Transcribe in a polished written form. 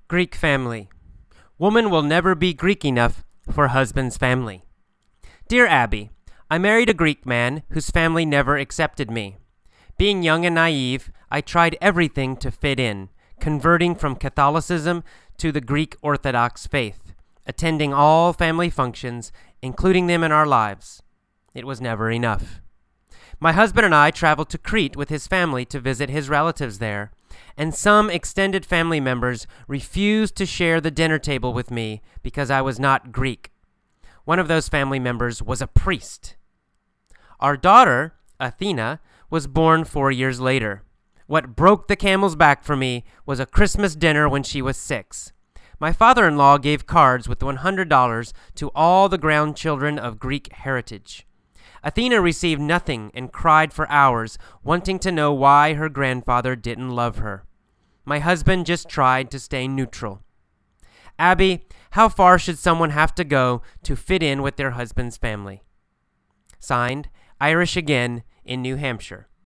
Greek family. Woman will never be Greek enough for husband's family. Dear Abby, I married a Greek man whose family never accepted me. Being young and naive, I tried everything to fit in, converting from Catholicism to the Greek Orthodox faith, attending all family functions, including them in our lives. It was never enough. My husband and I traveled to Crete with his family to visit his relatives there, and some extended family members refused to share the dinner table with me because I was not Greek. One of those family members was a priest. Our daughter, Athena, was born 4 years later. What broke the camel's back for me was a Christmas dinner when she was 6. My father-in-law gave cards with $100 to all the grandchildren of Greek heritage. Athena received nothing and cried for hours, wanting to know why her grandfather didn't love her. My husband just tried to stay neutral. Abby, how far should someone have to go to fit in with their husband's family? Signed, Irish Again in New Hampshire.